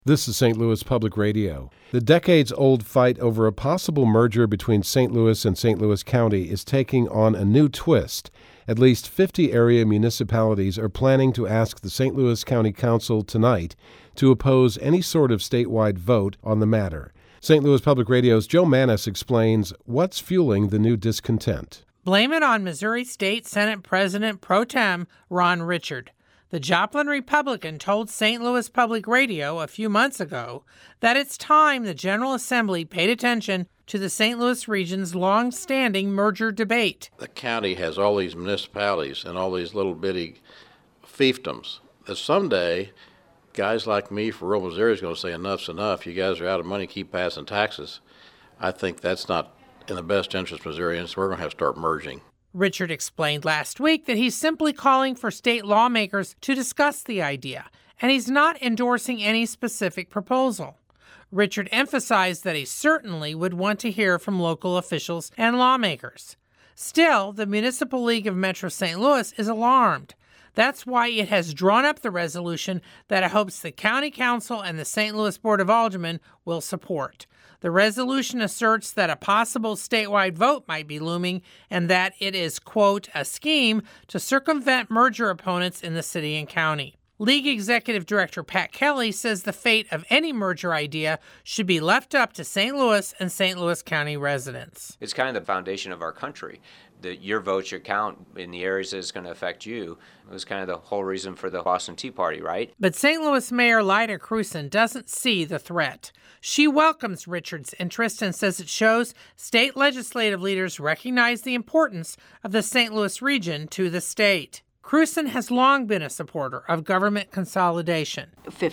This is St. Louis Public Radio. The decades-old fight over a possible merger between St. Louis and St. Louis County is taking on a new twist. At least 50 area municipalities are planning to ask the St. Louis County Council tonight to oppose any sort of statewide vote on the matter. St. Louis Public Radio's Joe Maness explains what's fueling the new discontent. Blame it on Missouri State Senate President Pro Tem Ron Richard. The Joplin Republican told St. Louis Public Radio a few months ago that it's time the General Assembly paid attention to the St. Louis region's long-standing merger debate. The county has all these municipalities and all these little bitty fiefdoms that someday guys like me for rural Missouri is going to say enough's enough. You guys are out of money, keep passing taxes. I think that's not in the best interest of Missourians, so we're going to have to start merging. Richard explained last week that he's simply calling for state lawmakers to discuss the idea, and he's not endorsing any specific proposal. Richard emphasized that he certainly would want to hear from local officials and lawmakers. Still, the Municipal League of Metro St. Louis is alarmed. That's why it has drawn up the resolution that it hopes the County Council and the St. Louis Board of Aldermen will support. The resolution asserts that a possible statewide vote might be looming and that it is, quote, a scheme to circumvent merger opponents in the city and county. League Executive Director Pat Kelly says the fate of any merger idea should be left up to St. Louis and St. Louis County residents. It's kind of the foundation of our country. Your vote should count in the areas that it's going to affect you. It was kind of the whole reason for the Boston Tea Party, right? But St. Louis Mayor Lyda Krewson doesn't see the threat. She welcomes Richard's interest and says it shows state legislative leaders recognize the importance of the St. Louis region to the state. Krewson has long been a supporter of government consolidation.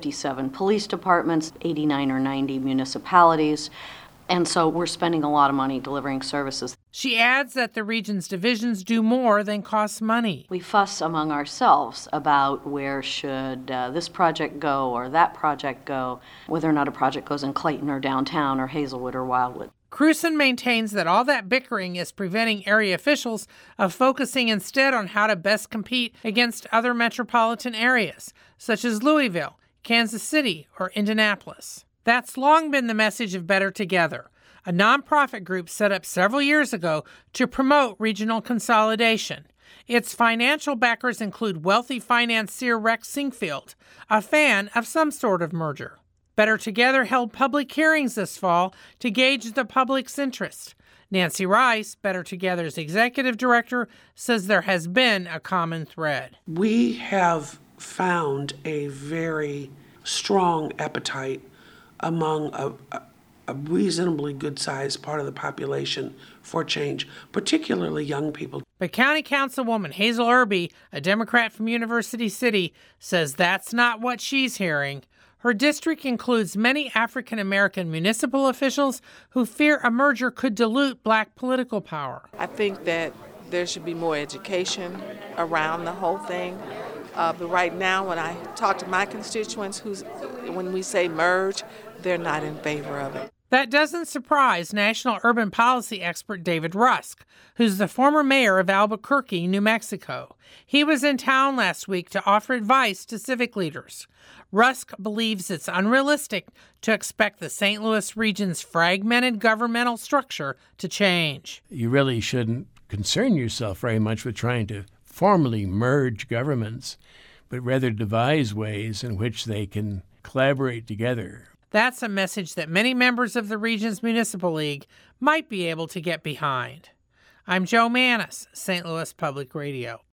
57 police departments, 89 or 90 municipalities. And so we're spending a lot of money delivering services. She adds that the region's divisions do more than cost money. We fuss among ourselves about where should this project go or that project go, whether or not a project goes in Clayton or downtown or Hazelwood or Wildwood. Krewson maintains that all that bickering is preventing area officials of focusing instead on how to best compete against other metropolitan areas, such as Louisville, Kansas City, or Indianapolis. That's long been the message of Better Together, a nonprofit group set up several years ago to promote regional consolidation. Its financial backers include wealthy financier Rex Singfield, a fan of some sort of merger. Better Together held public hearings this fall to gauge the public's interest. Nancy Rice, Better Together's executive director, says there has been a common thread. We have found a very strong appetite among a reasonably good-sized part of the population for change, particularly young people. But County Councilwoman Hazel Irby, a Democrat from University City, says that's not what she's hearing. Her district includes many African-American municipal officials who fear a merger could dilute black political power. I think that there should be more education around the whole thing. But right now, when I talk to my constituents, when we say merge, they're not in favor of it. That doesn't surprise national urban policy expert David Rusk, who's the former mayor of Albuquerque, New Mexico. He was in town last week to offer advice to civic leaders. Rusk believes it's unrealistic to expect the St. Louis region's fragmented governmental structure to change. You really shouldn't concern yourself very much with trying to formally merge governments, but rather devise ways in which they can collaborate together. That's a message that many members of the region's municipal league might be able to get behind. I'm Joe Maness, St. Louis Public Radio.